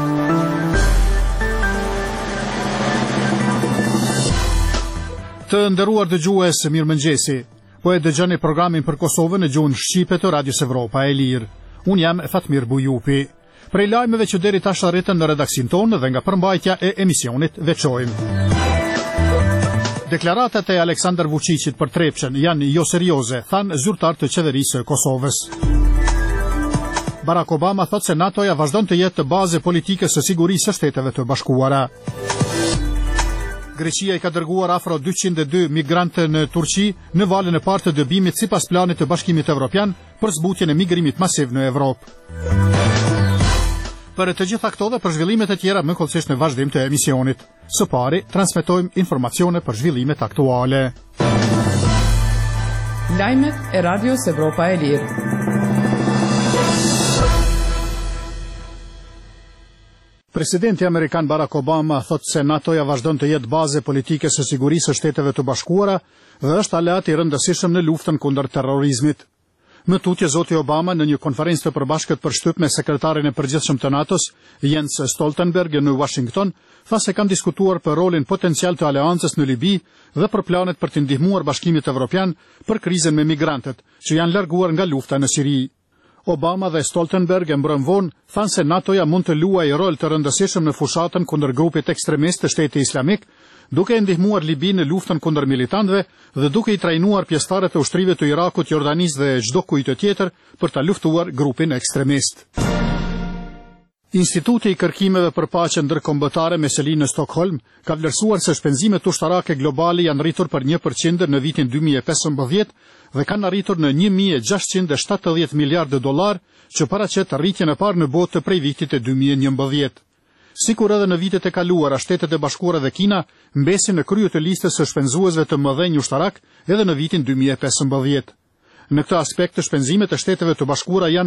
Të nderuar dëgjues, mirëmëngjesi. Po e dëgjoni programin për Kosovën në gjuhën shqipe të Radios Evropa e Lirë. Unë jam Fatmir Bujupi. Prej lajmeve që deri tash arritën në redaksin tonë dhe nga përmbajtja e emisionit veçojmë. Deklaratat e Aleksandar Vučićit për Trepçën janë jo serioze, thanë zyrtar të qeverisë së Kosovës. Barack Obama thotë se NATO-ja vazhdon të jetë bazë politike së sigurisë së Shteteve të Bashkuara. Greqia I ka dërguar afro 202 migrantë në Turqi në valën e parë të dëbimit sipas planit të Bashkimit Evropian për zbutjen e migrimit masiv në Evropë. Për të gjitha këto dhe për zhvillimet e tjera më kollësisht në vazhdim të emisionit. Së pari, transmetojmë informacione për zhvillimet aktuale. Lajmet e Radios Evropa e Lirë. Presidenti amerikan Barack Obama thotë se NATO-ja vazhdon të jetë bazë politike së sigurisë së Shteteve të Bashkuara dhe është aleat I rëndësishëm në luftën kundër terrorizmit. Më tutje zoti Obama në një konferencë të përbashkët për shtyp me sekretarin e përgjithshëm të NATO-s, Jens Stoltenberg në Washington, tha se kanë diskutuar për rolin potencial të aleancës në Libi dhe për planet për të ndihmuar Bashkimit Evropian për krizën me migrantët, që janë larguar nga lufta në Siri. Obama dhe Stoltenberg e mbrëm vonë thanë se NATO-ja mund të luajë rol të rëndësishëm në fushatën kundër grupit ekstremist të Shtetit Islamik, duke ndihmuar Libinë në luftën kundër militantëve dhe duke I trajnuar pjesëtarët e ushtrive të Irakut, Jordanisë dhe çdo kujt tjetër për ta luftuar grupin ekstremist. Instituti I kërkimeve për paqe ndërkombëtare me seli në Stockholm ka vlerësuar se shpenzimet ushtarake globale janë rritur për 1% në vitin 2015 dhe kanë arritur në 1.670 miliardë dollar, që paraqet rritjen e parë në botë prej vitit të 2011. Sikur edhe në vitet e kaluara, Shtetet e Bashkuara dhe Kina mbesin në krye të listës së shpenzuesve të mëdhenj ushtarak edhe në vitin 2015. Në këtë aspekt, shpenzimet e Shteteve të Bashkuara janë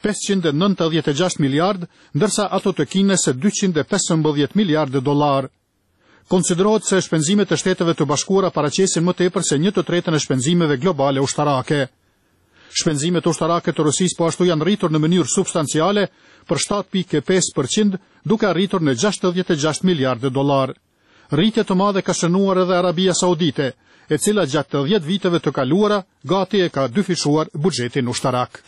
596 miliardë, ndërsa ato të Kinës 215 miliardë dollar. Konsiderohet se shpenzimet e Shteteve të Bashkuara paraqesin më tepër se 1/3 e shpenzimeve globale ushtarake. Shpenzimet ushtarake të Rusisë po ashtu janë rritur në mënyrë substanciale për 7.5%, duke arritur në 66 miliardë dollar. Rritje të madhe ka shënuar edhe Arabia Saudite, e cila gjatë 10 viteve të kaluara gati e ka dyfishuar buxhetin ushtarak.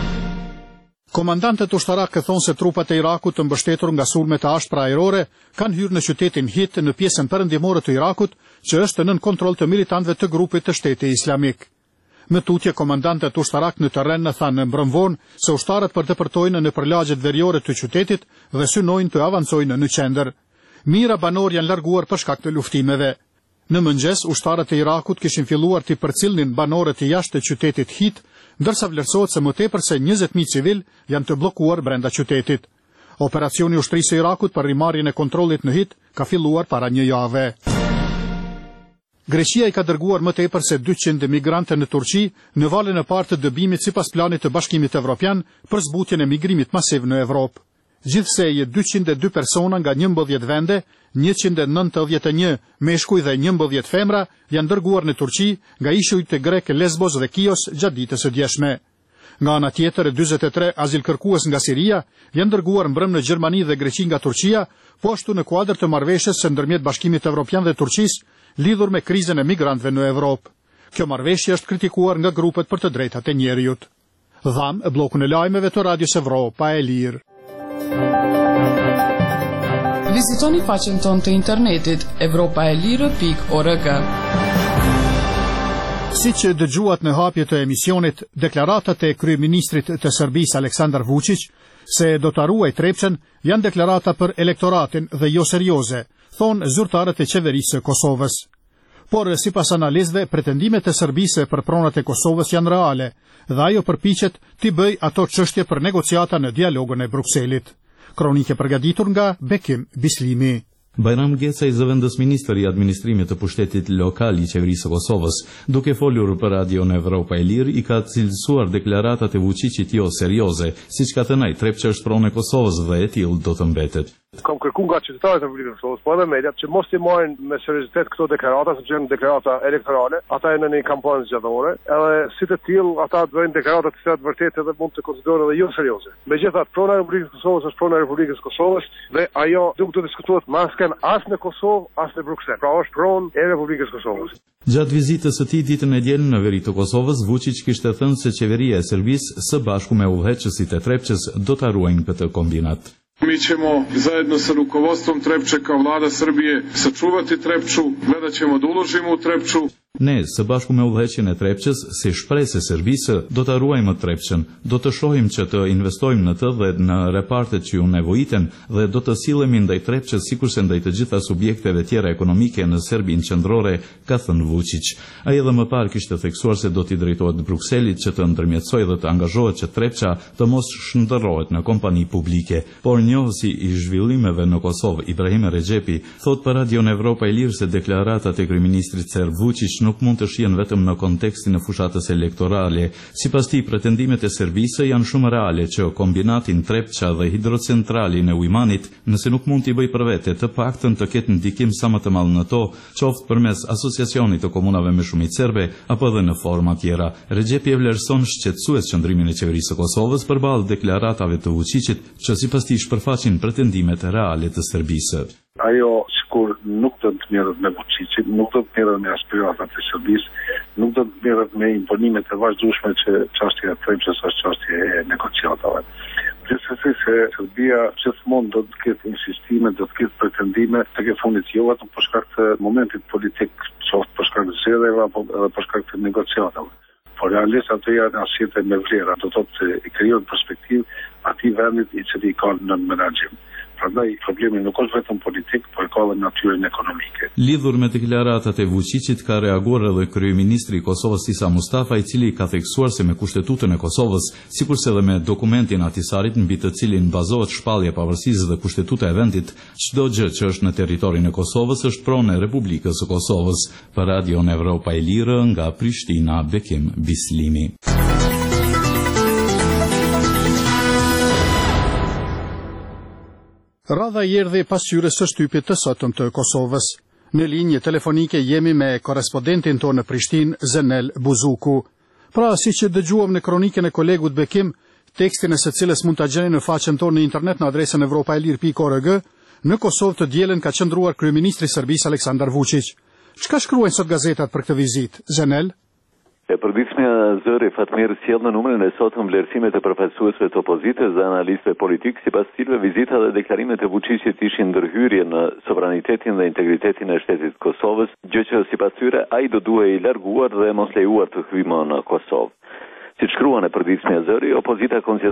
Komandantët ushtarak thonë se trupat e Irakut të mbështetur nga sulmet e ashpra ajrore kanë hyrë në qytetin Hit në pjesën perëndimore të Irakut, që është nën kontroll të militantëve të grupit të Shtetit Islamik. Më tutje komandantët ushtarak në terren thanë mbrëm vonë se ushtarët përdepërtojnë në përlagjet veriore të qytetit dhe synojnë të avancojnë në qendër. Mira banor janë larguar për shkak të luftimeve. Në mëngjes, ushtarët e Irakut kishin filluar të përcillnin banorët e jashtë të qytetit Hit, ndërsa vlerësohet se më tepër se 20.000 civil janë të bllokuar brenda qytetit. Operacioni I ushtrisë së Irakut për rimarrjen e kontrollit në Hit ka filluar para një jave. Greqia I ka dërguar më tepër se 200 migrantë në Turqi në valën e parë të dëbimit sipas planit të Bashkimit Evropian për zbutjen e migrimit masiv në Evropë. Gjithsej 202 persona nga 11 vende, 191 meshkuj dhe 11 femra janë dërguar në Turqi nga ishujt të grek Lesbos dhe Kios gjatë ditës së djeshme. Nga ana tjetër, 43 azilkërkues nga Siria janë dërguar mbrëm në Gjermani dhe Greqi nga Turqia, po ashtu në kuadër të marrëveshjes së ndërmjet Bashkimit Evropian dhe Turqisë lidhur me krizën e migrantëve në Evropë. Kjo marrëveshje është kritikuar nga grupet për të drejtat e njerëzit. Dham bllokun e lajmeve të Radios Evropa e Lirë. Vizitoni faqen tonë të internetit evropaelire.org. Siç dëgjuat në hapje të emisionit, deklaratat e kryeministrit të Serbisë Aleksandar Vučić se do ta ruajë Trepçën janë deklarata për elektoratin dhe jo serioze, thonë zyrtarët e qeverisë së Kosovës. Por sipas analizëve, pretendimet e Serbisë për pronat e Kosovës janë reale dhe ajo përpiqet t'i bëj ato çështje për negociata në dialogun e Brukselit. Kronike përgatitur nga Bekim Bislimi. Bajram Gecaj, zëvendës ministër I administrimit të pushtetit lokal I qeverisë së Kosovës, duke folur për Radion Evropa e Lirë, I ka cilësuar deklaratat e Vučićit jo serioze, siç ka thënë ai, Trepça është pronë e Kosovës dhe e tillë do të mbetet. Kam kërku nga qytetarët e Republikës së Kosovës, po edhe mediat, që mos i marrin me seriozitet këto deklarata, sepse janë deklarata elektorale, ata janë në një kampanë zgjedhore, edhe si të tillë ata bëjnë deklarata të cilat vërtet edhe mund të konsiderohen edhe jo serioze. Megjithatë, prona e Republikës së Kosovës është prona e Republikës së Kosovës dhe ajo nuk do të diskutohet masken as në Kosovë, as në Bruksel. Pra është pronë e Republikës së Kosovës. Gjatë vizitës së tij ditën e diel në veri të Kosovës, Vučić kishte thënë se qeveria e Serbisë së bashku me udhëheqësit e Trepçës do ta ruajnë këtë kombinat. Mi ćemo zajedno sa rukovodstvom Trepče kao vlada Srbije sačuvati Trepču, gledat ćemo da uložimo u Trepču. Ne, së bashku me udhëheqjen e Trepçës, si shpresë e Serbisë, do ta ruajmë Trepçën, do të shohim që të investojmë në të dhe në repartet që ju nevojiten dhe do të sillemi ndaj Trepçës sikurse ndaj të gjitha subjekteve tjera ekonomike në Serbinë qendrore, ka thënë Vučić. Ai edhe më parë kishte theksuar se do t'i drejtohet Brukselit që të ndërmjetësojë dhe të angazhohet që Trepça të mos shndërrohet në kompani publike. Por njohësi i zhvillimeve në Kosovë, Ibrahim Rexhepi, thot për Radion Evropa e Lirë se deklaratat e kryeministrit serb Vučić nuk mund të shihen vetëm në kontekstin e fushatës elektorale. Sipas tij, pretendimet e Serbisë janë shumë reale që kombinatin Trepça dhe hidrocentralin e Ujmanit, nëse nuk mund t'i bëj për vete, të paktën të ketë ndikim sa më të madh në to, qoftë përmes asociacionit të komunave me shumicë serbe apo edhe në forma tjera. Rexhepi e vlerëson shqetësues qëndrimin e qeverisë së Kosovës përballë deklaratave të Vučićit, që sipas tij shpërfaqin pretendimet reale të Serbisë. Ajo sikur nuk do të merret me Vučićin, nuk do të merret me aspiratat e Serbisë, nuk do të merret me imponimet e vazhdueshme që çështja e Trepçës është çështje e negociatave. Gjithsesi se Serbia gjithmonë do të ketë insistime, do të ketë pretendime tek e fundit jo vetëm për shkak të momentit politik, qoftë për shkak të zgjedhjeve apo edhe për shkak të negociatave. Por realisht ato janë arsye me vlera, do të thotë se i krijon perspektivë atij vendit i cili ka në menaxhim. Prandaj problemi nuk është vetëm politik, por ka edhe natyrën ekonomike. Lidhur me deklaratat e Vučićit ka reaguar edhe kryeministri i Kosovës Isa Mustafa, i cili ka theksuar se me kushtetutën e Kosovës, sikurse edhe me dokumentin Ahtisarit mbi të cilin bazohet shpallja e pavarësisë dhe kushtetuta e vendit, çdo gjë që është në territorin e Kosovës është pronë e Republikës së Kosovës. Për Radion Evropa e Lirë nga Prishtina, Bekim Bislimi. Radha i erdhi pas hyrjes së shtypit të sotëm të Kosovës. Në linjë telefonike jemi me korrespondentin tonë në Prishtinë, Zenel Buzuku. Pra, siç e dëgjuam në kronikën e kolegut Bekim, tekstin e së cilës mund ta gjeni në faqen tonë në internet në adresën evropaelir.org, në Kosovë të dielën ka qëndruar kryeministri i Serbisë Aleksandar Vučić. Çka shkruajnë sot gazetat për këtë vizitë, Zenel? E përditshmja zëri Fatmir sjell në numrin e sotëm vlerësimet e përfaqësuesve të opozitës dhe analistëve politik, sipas cilëve vizita dhe deklarimet e Vučićit ishin ndërhyrje në sovranitetin dhe integritetin e shtetit të Kosovës, gjë që sipas tyre ai do duhej i larguar dhe mos lejuar të hyjë në Kosovë. Siç shkruan e përditshmja zëri, opozita konsideron